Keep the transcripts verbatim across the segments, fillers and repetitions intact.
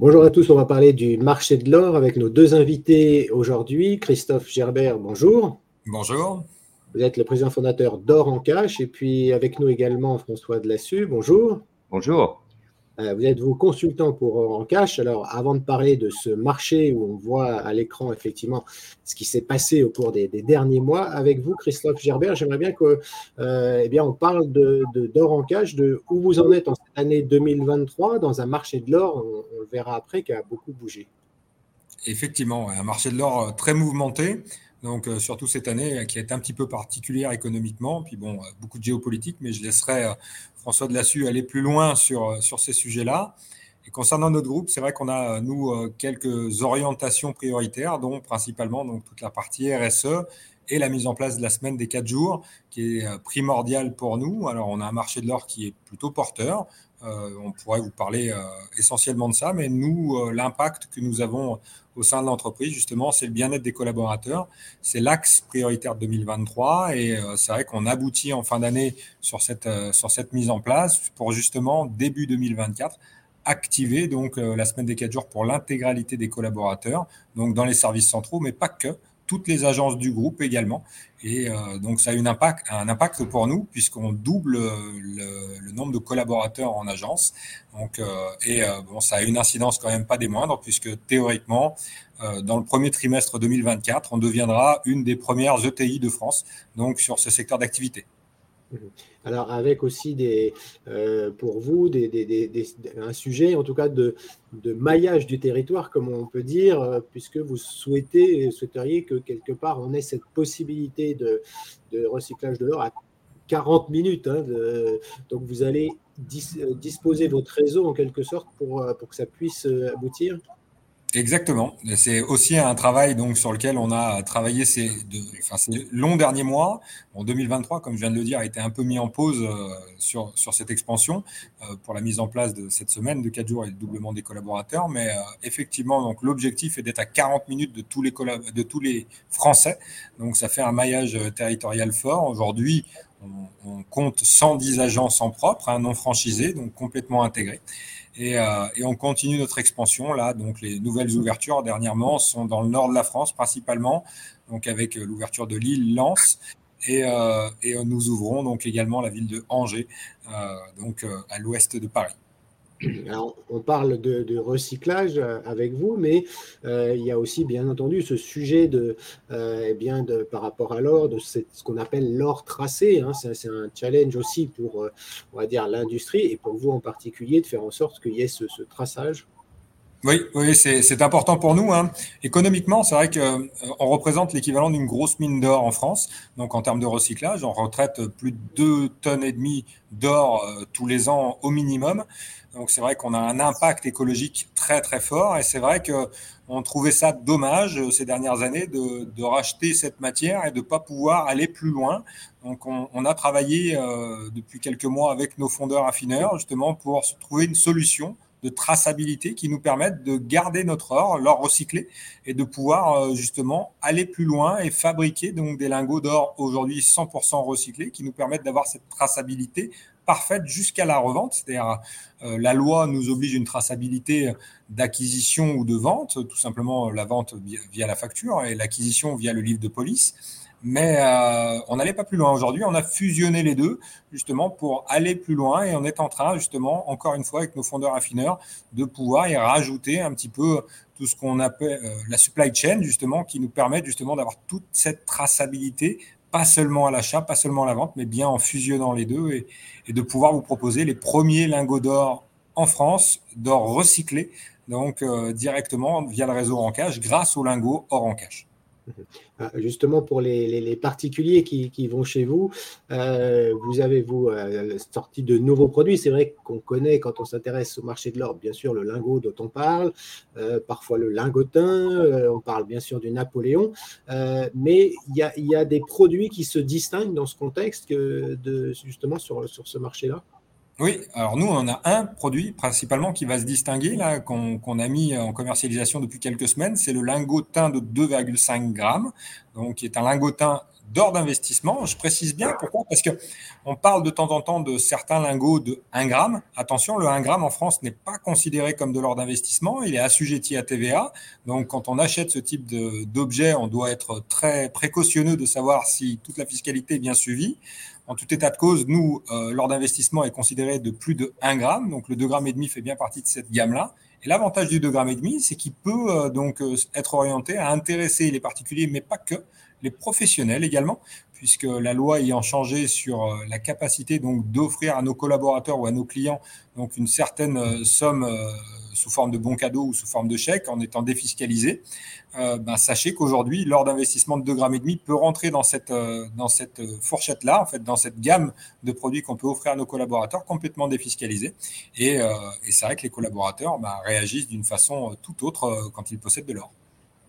Bonjour à tous, on va parler du marché de l'or avec nos deux invités aujourd'hui. Christophe Gerbert, bonjour. Bonjour. Vous êtes le président fondateur d'Or en Cash et puis avec nous également François Delassus, bonjour. Bonjour. Euh, Vous êtes vous consultant pour Or en Cash. Alors avant de parler de ce marché où on voit à l'écran effectivement ce qui s'est passé au cours des, des derniers mois, avec vous Christophe Gerbert, j'aimerais bien que, euh, eh bien, on parle de, de, d'Or en Cash, de où vous en êtes en cette année deux mille vingt-trois dans un marché de l'or, on, on le verra après, qui a beaucoup bougé. Effectivement, un marché de l'or très mouvementé, donc euh, surtout cette année qui est un petit peu particulière économiquement, puis bon, beaucoup de géopolitique, mais je laisserai euh, François Delassus aller plus loin sur, sur ces sujets-là. Et concernant notre groupe, c'est vrai qu'on a, nous, quelques orientations prioritaires, dont principalement donc, toute la partie R S E et la mise en place de la semaine des quatre jours, qui est primordiale pour nous. Alors, on a un marché de l'or qui est plutôt porteur. Euh, on pourrait vous parler euh, essentiellement de ça, mais nous, euh, l'impact que nous avons au sein de l'entreprise, justement, c'est le bien-être des collaborateurs. C'est l'axe prioritaire de deux mille vingt-trois et euh, c'est vrai qu'on aboutit en fin d'année sur cette, euh, sur cette mise en place pour justement, début deux mille vingt-quatre, activer donc euh, la semaine des quatre jours pour l'intégralité des collaborateurs, donc dans les services centraux, mais pas que, toutes les agences du groupe également. Et euh, donc ça a une impact, un impact pour nous puisqu'on double le, le nombre de collaborateurs en agence. Donc euh, et euh, bon, ça a une incidence quand même pas des moindres puisque théoriquement, euh, dans le premier trimestre deux mille vingt-quatre, on deviendra une des premières E T I de France, donc sur ce secteur d'activité. Alors, avec aussi des, euh, pour vous des, des, des, des, un sujet, en tout cas, de, de maillage du territoire, comme on peut dire, euh, puisque vous souhaitez, souhaiteriez que quelque part on ait cette possibilité de, de recyclage de l'or à quarante minutes. Hein, de, donc, vous allez dis, disposer votre réseau en quelque sorte pour, pour que ça puisse aboutir. Exactement. Et c'est aussi un travail donc sur lequel on a travaillé ces, de, enfin, ces longs derniers mois. En deux mille vingt-trois, comme je viens de le dire, a été un peu mis en pause euh, sur, sur cette expansion euh, pour la mise en place de cette semaine de quatre jours et le doublement des collaborateurs. Mais euh, effectivement, donc l'objectif est d'être à quarante minutes de tous les collab- de tous les Français. Donc ça fait un maillage territorial fort. Aujourd'hui, on, on compte cent dix agences en propre, hein, non franchisées, donc complètement intégrées. Et, euh, et on continue notre expansion là. Donc les nouvelles ouvertures dernièrement sont dans le nord de la France principalement, donc avec l'ouverture de Lille, Lens, et, euh, et nous ouvrons donc également la ville de Angers, euh, donc euh, à l'ouest de Paris. Alors, on parle de, de recyclage avec vous, mais euh, il y a aussi, bien entendu, ce sujet de, euh, eh bien, de, par rapport à l'or, de cette, ce qu'on appelle l'or tracé. Hein. C'est, c'est un challenge aussi pour, euh, on va dire, l'industrie et pour vous en particulier, de faire en sorte qu'il y ait ce, ce traçage. Oui, oui, c'est, c'est important pour nous, hein. Économiquement, c'est vrai que euh, on représente l'équivalent d'une grosse mine d'or en France. Donc, en termes de recyclage, on retraite plus de deux tonnes et demie d'or euh, tous les ans au minimum. Donc, c'est vrai qu'on a un impact écologique très, très fort. Et c'est vrai que on trouvait ça dommage euh, ces dernières années de, de racheter cette matière et de pas pouvoir aller plus loin. Donc, on, on a travaillé euh, depuis quelques mois avec nos fondeurs affineurs, justement, pour trouver une solution de traçabilité qui nous permettent de garder notre or, l'or recyclé, et de pouvoir euh, justement aller plus loin et fabriquer donc des lingots d'or aujourd'hui cent pour cent recyclés qui nous permettent d'avoir cette traçabilité parfaite jusqu'à la revente. C'est-à-dire euh, la loi nous oblige une traçabilité d'acquisition ou de vente, tout simplement la vente via, via la facture et l'acquisition via le livre de police. Mais euh, on n'allait pas plus loin aujourd'hui. On a fusionné les deux justement pour aller plus loin et on est en train justement, encore une fois, avec nos fondeurs affineurs, de pouvoir y rajouter un petit peu tout ce qu'on appelle euh, la supply chain justement, qui nous permet justement d'avoir toute cette traçabilité, pas seulement à l'achat, pas seulement à la vente, mais bien en fusionnant les deux et, et de pouvoir vous proposer les premiers lingots d'or en France, d'or recyclé, donc euh, directement via le réseau Rancash, grâce aux lingots Or en Cash. Justement, pour les, les, les particuliers qui, qui, vont chez vous, euh, vous avez, vous, euh, sorti de nouveaux produits. C'est vrai qu'on connaît, quand on s'intéresse au marché de l'or, bien sûr, le lingot dont on parle, euh, parfois le lingotin, euh, on parle bien sûr du Napoléon, euh, mais il y a, y a des produits qui se distinguent dans ce contexte que de, justement sur, sur ce marché-là. Oui, alors nous, on a un produit principalement qui va se distinguer, là, qu'on qu'on a mis en commercialisation depuis quelques semaines. C'est le lingotin de deux virgule cinq grammes, donc qui est un lingotin d'or d'investissement. Je précise bien pourquoi, parce qu'on parle de temps en temps de certains lingots de un gramme. Attention, le un gramme en France n'est pas considéré comme de l'or d'investissement, il est assujetti à T V A. Donc quand on achète ce type d'objet, on doit être très précautionneux de savoir si toute la fiscalité est bien suivie. En tout état de cause, nous, euh, l'or d'investissement est considéré de plus de un gramme, donc le deux virgule cinq grammes fait bien partie de cette gamme-là. Et l'avantage du deux virgule cinq grammes, c'est qu'il peut euh, donc euh, être orienté à intéresser les particuliers, mais pas que, les professionnels également, puisque la loi ayant changé sur euh, la capacité donc d'offrir à nos collaborateurs ou à nos clients donc une certaine euh, somme euh, sous forme de bons cadeaux ou sous forme de chèque en étant défiscalisé. Euh, ben, sachez qu'aujourd'hui, l'or d'investissement de deux virgule cinq grammes peut rentrer dans cette, euh, dans cette fourchette-là, en fait, dans cette gamme de produits qu'on peut offrir à nos collaborateurs complètement défiscalisés. Et, euh, et c'est vrai que les collaborateurs ben, réagissent d'une façon tout autre euh, quand ils possèdent de l'or.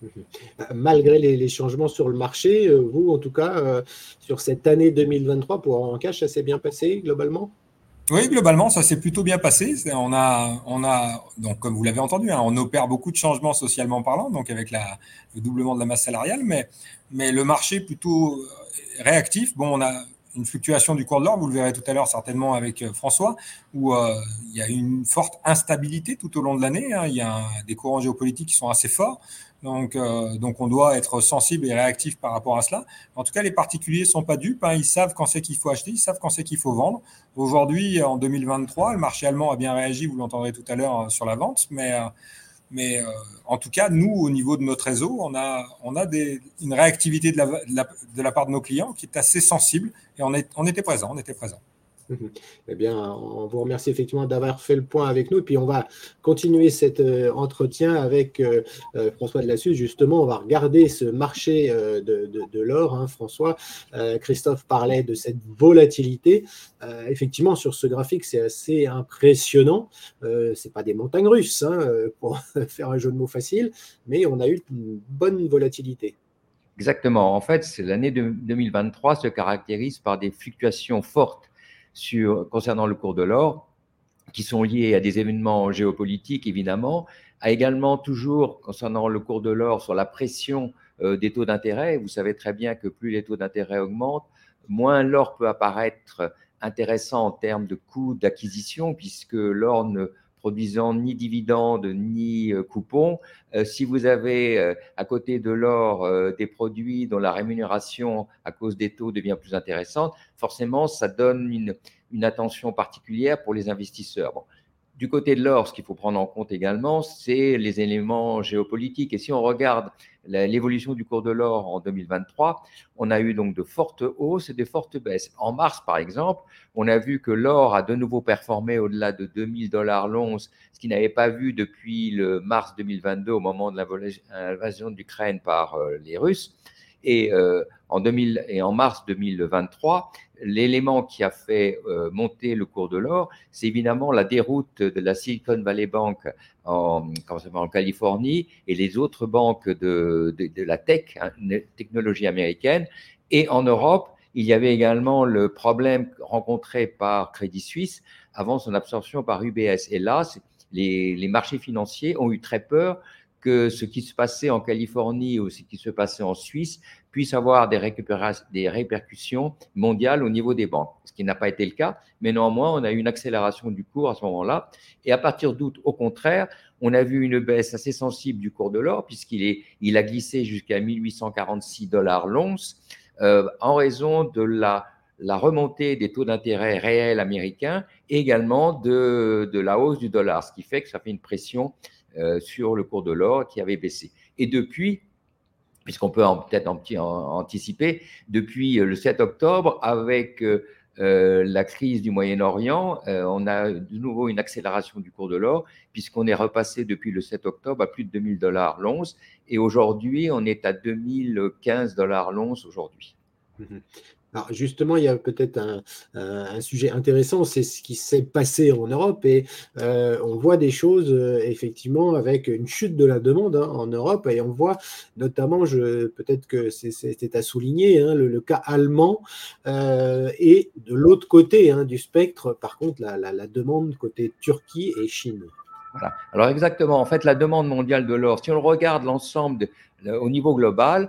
Malgré les, les changements sur le marché, euh, vous, en tout cas, euh, sur cette année deux mille vingt-trois, pour En Cash, ça s'est bien passé globalement? Oui, globalement, ça s'est plutôt bien passé. On a, on a, donc comme vous l'avez entendu, hein, on opère beaucoup de changements socialement parlant, donc avec la, le doublement de la masse salariale, mais, mais le marché plutôt réactif. Bon, on a une fluctuation du cours de l'or, vous le verrez tout à l'heure certainement avec François, où euh, il y a une forte instabilité tout au long de l'année. Hein. Il y a un, des courants géopolitiques qui sont assez forts. Donc, euh, donc, on doit être sensible et réactif par rapport à cela. En tout cas, les particuliers ne sont pas dupes. Hein. Ils savent quand c'est qu'il faut acheter, ils savent quand c'est qu'il faut vendre. Aujourd'hui, en deux mille vingt-trois, le marché allemand a bien réagi, vous l'entendrez tout à l'heure sur la vente. Mais, euh, mais euh, en tout cas, nous, au niveau de notre réseau, on a, on a des, une réactivité de la, de, la, de la part de nos clients qui est assez sensible. Et on, est, on était présent, on était présent. Eh bien, on vous remercie effectivement d'avoir fait le point avec nous. Et puis, on va continuer cet euh, entretien avec euh, euh, François Delassus. Justement, on va regarder ce marché euh, de, de, de l'or, hein, François. Euh, Christophe parlait de cette volatilité. Euh, effectivement, sur ce graphique, c'est assez impressionnant. Euh, ce n'est pas des montagnes russes, hein, pour faire un jeu de mots facile, mais on a eu une bonne volatilité. Exactement. En fait, l'année deux mille vingt-trois se caractérise par des fluctuations fortes Sur, concernant le cours de l'or, qui sont liés à des événements géopolitiques, évidemment, à également toujours, concernant le cours de l'or, sur la pression euh, des taux d'intérêt. Vous savez très bien que plus les taux d'intérêt augmentent, moins l'or peut apparaître intéressant en termes de coût d'acquisition, puisque l'or ne produisant ni dividendes ni euh, coupons. Euh, si vous avez euh, à côté de l'or euh, des produits dont la rémunération à cause des taux devient plus intéressante, forcément, ça donne une, une attention particulière pour les investisseurs. Bon. Du côté de l'or, ce qu'il faut prendre en compte également, c'est les éléments géopolitiques. Et si on regarde l'évolution du cours de l'or en deux mille vingt-trois, on a eu donc de fortes hausses et de fortes baisses. En mars, par exemple, on a vu que l'or a de nouveau performé au-delà de deux mille dollars l'once, ce qu'il n'avait pas vu depuis le mars deux mille vingt-deux, au moment de l'invasion d'Ukraine par euh, les Russes. Et, euh, en deux mille, et en mars deux mille vingt-trois, l'élément qui a fait euh, monter le cours de l'or, c'est évidemment la déroute de la Silicon Valley Bank en, en Californie et les autres banques de, de, de la tech, hein, technologie américaine. Et en Europe, il y avait également le problème rencontré par Crédit Suisse avant son absorption par U B S. Et là, les, les marchés financiers ont eu très peur que ce qui se passait en Californie ou ce qui se passait en Suisse puisse avoir des, des répercussions mondiales au niveau des banques, ce qui n'a pas été le cas, mais néanmoins, on a eu une accélération du cours à ce moment-là. Et à partir d'août, au contraire, on a vu une baisse assez sensible du cours de l'or, puisqu'il est, il a glissé jusqu'à mille huit cent quarante-six dollars l'once, euh, en raison de la, la remontée des taux d'intérêt réels américains et également de, de la hausse du dollar, ce qui fait que ça fait une pression Euh, sur le cours de l'or qui avait baissé. Et depuis, puisqu'on peut peut-être en, en, anticiper, depuis le sept octobre, avec euh, la crise du Moyen-Orient, euh, on a de nouveau une accélération du cours de l'or, puisqu'on est repassé depuis le sept octobre à plus de deux mille dollars l'once, et aujourd'hui, on est à deux mille quinze dollars l'once aujourd'hui. Mmh. Alors justement, il y a peut-être un, un sujet intéressant, c'est ce qui s'est passé en Europe et euh, on voit des choses euh, effectivement avec une chute de la demande hein, en Europe et on voit notamment, je, peut-être que c'était à souligner, hein, le, le cas allemand euh, et de l'autre côté hein, du spectre, par contre, la, la, la demande côté Turquie et Chine. Voilà. Alors exactement, en fait, la demande mondiale de l'or, si on regarde l'ensemble au niveau global,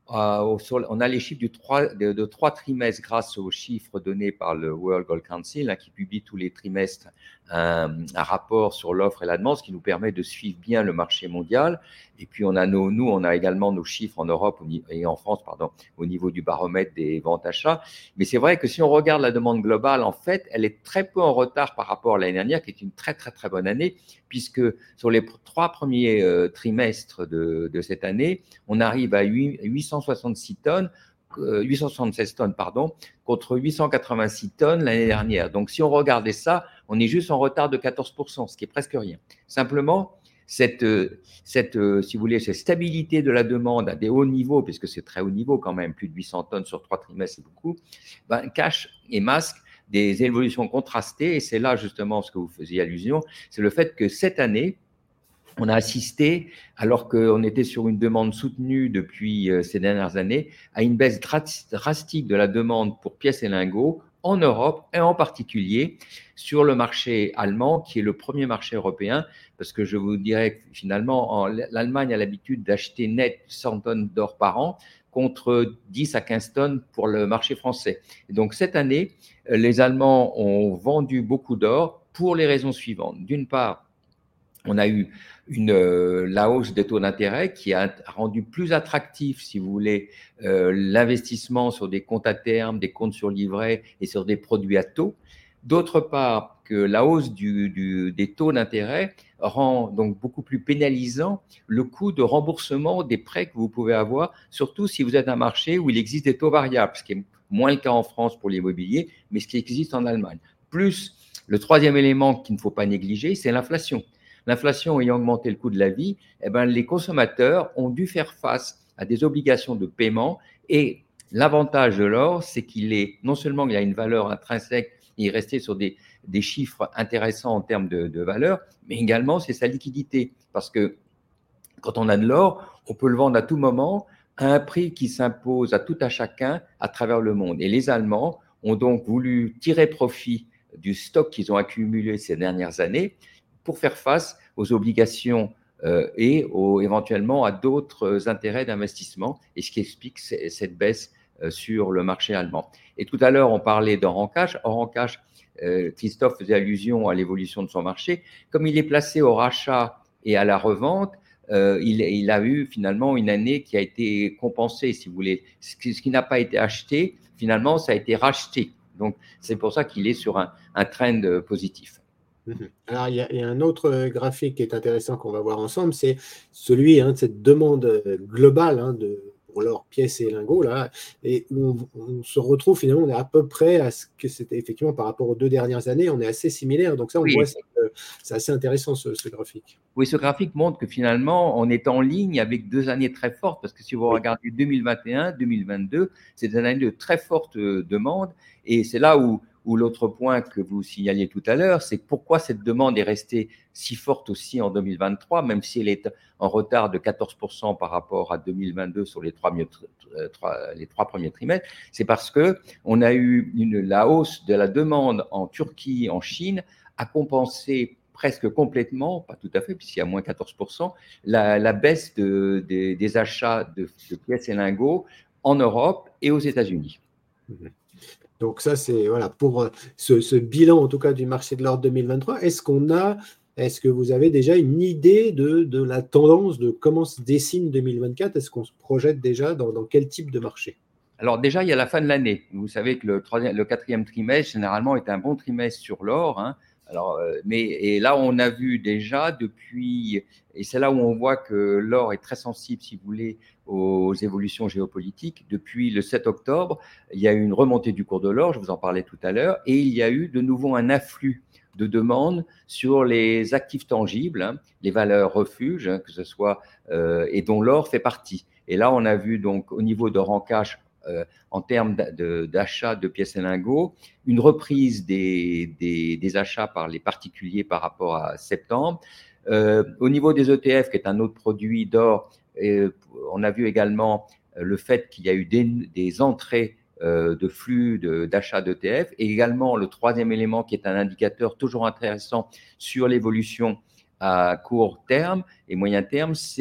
euh, sur, on a les chiffres du trois, de, de trois trimestres grâce aux chiffres donnés par le World Gold Council, hein, qui publie tous les trimestres un, un rapport sur l'offre et la demande, ce qui nous permet de suivre bien le marché mondial. Et puis, on a nos, nous, on a également nos chiffres en Europe et en France, pardon, au niveau du baromètre des ventes achats. Mais c'est vrai que si on regarde la demande globale, en fait, elle est très peu en retard par rapport à l'année dernière, qui est une très, très, très bonne année, puisque sur les trois premiers euh, trimestres de, de cette année, on arrive à huit cent soixante-six tonnes, euh, huit cent soixante-seize tonnes, pardon, contre huit cent quatre-vingt-six tonnes l'année dernière. Donc, si on regardait ça, on est juste en retard de quatorze pour cent, ce qui est presque rien. Simplement, cette, cette, si vous voulez, cette stabilité de la demande à des hauts niveaux, puisque c'est très haut niveau quand même, plus de huit cents tonnes sur trois trimestres, c'est beaucoup, ben, cache et masque des évolutions contrastées. Et c'est là justement ce que vous faisiez allusion, c'est le fait que cette année, on a assisté, alors qu'on était sur une demande soutenue depuis ces dernières années, à une baisse drastique de la demande pour pièces et lingots en Europe et en particulier sur le marché allemand, qui est le premier marché européen, parce que je vous dirais que finalement, l'Allemagne a l'habitude d'acheter net cent tonnes d'or par an contre dix à quinze tonnes pour le marché français. Et donc cette année, les Allemands ont vendu beaucoup d'or pour les raisons suivantes. D'une part, on a eu une, euh, la hausse des taux d'intérêt qui a rendu plus attractif, si vous voulez, euh, l'investissement sur des comptes à terme, des comptes sur livret et sur des produits à taux. D'autre part, que la hausse du, du, des taux d'intérêt rend donc beaucoup plus pénalisant le coût de remboursement des prêts que vous pouvez avoir, surtout si vous êtes un marché où il existe des taux variables, ce qui est moins le cas en France pour l'immobilier, mais ce qui existe en Allemagne. Plus, le troisième élément qu'il ne faut pas négliger, c'est l'inflation. L'inflation ayant augmenté le coût de la vie, eh ben, les consommateurs ont dû faire face à des obligations de paiement. Et l'avantage de l'or, c'est qu'il est, non seulement il a une valeur intrinsèque, il est resté sur des, des chiffres intéressants en termes de, de valeur, mais également c'est sa liquidité. Parce que quand on a de l'or, on peut le vendre à tout moment à un prix qui s'impose à tout à chacun à travers le monde. Et les Allemands ont donc voulu tirer profit du stock qu'ils ont accumulé ces dernières années pour faire face aux obligations euh, et aux, éventuellement à d'autres intérêts d'investissement, et ce qui explique cette baisse euh, sur le marché allemand. Et tout à l'heure, on parlait d'Oran Cash. Oran Cash, euh, Christophe faisait allusion à l'évolution de son marché. Comme il est placé au rachat et à la revente, euh, il, il a eu finalement une année qui a été compensée, si vous voulez. Ce qui, ce qui n'a pas été acheté, finalement, ça a été racheté. Donc, c'est pour ça qu'il est sur un, un trend positif. Alors, il y, a, il y a un autre graphique qui est intéressant qu'on va voir ensemble, c'est celui hein, de cette demande globale hein, de, pour l'or, pièces et lingots, là, et où on, on se retrouve finalement, on est à peu près à ce que c'était effectivement par rapport aux deux dernières années, on est assez similaire. Donc ça, on oui. voit, c'est assez intéressant ce, ce graphique. Oui, ce graphique montre que finalement, on est en ligne avec deux années très fortes, parce que si vous oui. regardez deux mille vingt et un, deux mille vingt-deux, c'est des années de très forte demande, et c'est là où Ou l'autre point que vous signaliez tout à l'heure, c'est pourquoi cette demande est restée si forte aussi en deux mille vingt-trois, même si elle est en retard de quatorze pour cent par rapport à deux mille vingt-deux sur les trois, mieux, trois, les trois premiers trimestres. C'est parce qu'on a eu une, la hausse de la demande en Turquie, en Chine, a compensé presque complètement, pas tout à fait, puisqu'il y a moins quatorze pour cent, la, la baisse de, de, des achats de, de pièces et lingots en Europe et aux États-Unis. Mmh. Donc ça, c'est voilà pour ce, ce bilan en tout cas du marché de l'or deux mille vingt-trois. Est-ce qu'on a, est-ce que vous avez déjà une idée de, de la tendance, de comment se dessine deux mille vingt-quatre? Est-ce qu'on se projette déjà dans, dans quel type de marché? Alors déjà, il y a la fin de l'année. Vous savez que le, troisième, le quatrième trimestre, généralement, est un bon trimestre sur l'or. Hein. Alors, euh, mais et là, on a vu déjà depuis, et c'est là où on voit que l'or est très sensible, si vous voulez, aux évolutions géopolitiques. Depuis le sept octobre, il y a eu une remontée du cours de l'or, je vous en parlais tout à l'heure, et il y a eu de nouveau un afflux de demandes sur les actifs tangibles, hein, les valeurs refuges, hein, que ce soit, euh, et dont l'or fait partie. Et là, on a vu donc au niveau de Oran Cash, Euh, en termes d'achat de, de pièces et lingots, une reprise des, des, des achats par les particuliers par rapport à septembre. Euh, au niveau des E T F, qui est un autre produit d'or, euh, on a vu également le fait qu'il y a eu des, des entrées euh, de flux d'achat d'E T F, et également le troisième élément qui est un indicateur toujours intéressant sur l'évolution à court terme et moyen terme, c'est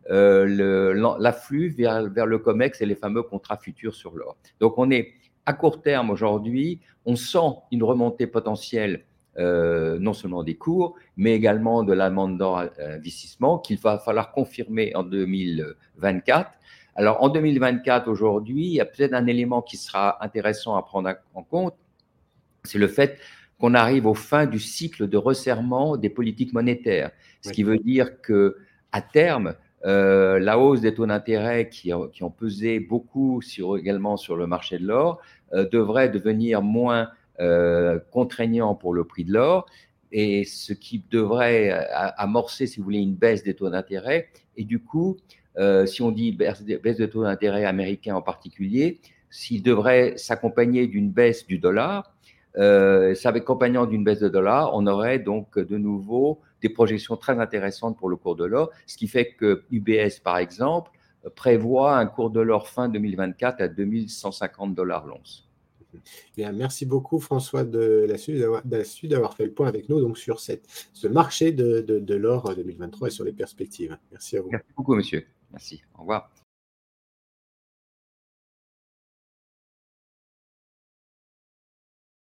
euh, l'afflux vers, vers le COMEX et les fameux contrats futurs sur l'or. Donc, on est à court terme aujourd'hui, on sent une remontée potentielle euh, non seulement des cours, mais également de la demande d'investissement qu'il va falloir confirmer en deux mille vingt-quatre. Alors, en deux mille vingt-quatre, aujourd'hui, il y a peut-être un élément qui sera intéressant à prendre en compte, c'est le fait qu'on arrive aux fins du cycle de resserrement des politiques monétaires, ce oui. qui veut dire qu'à terme, euh, la hausse des taux d'intérêt qui, qui ont pesé beaucoup sur, également sur le marché de l'or euh, devrait devenir moins euh, contraignant pour le prix de l'or, et ce qui devrait amorcer, si vous voulez, une baisse des taux d'intérêt. Et du coup, euh, si on dit baisse des taux d'intérêt américains en particulier, s'il devrait s'accompagner d'une baisse du dollar, Euh, s'accompagnant d'une baisse de dollar, on aurait donc de nouveau des projections très intéressantes pour le cours de l'or, ce qui fait que U B S, par exemple, prévoit un cours de l'or fin deux mille vingt-quatre à deux mille cent cinquante dollars l'once. Bien, merci beaucoup François Delassus d'avoir fait le point avec nous donc, sur cette, ce marché de, de, de l'or deux mille vingt-trois et sur les perspectives. Merci à vous. Merci beaucoup monsieur. Merci. Au revoir.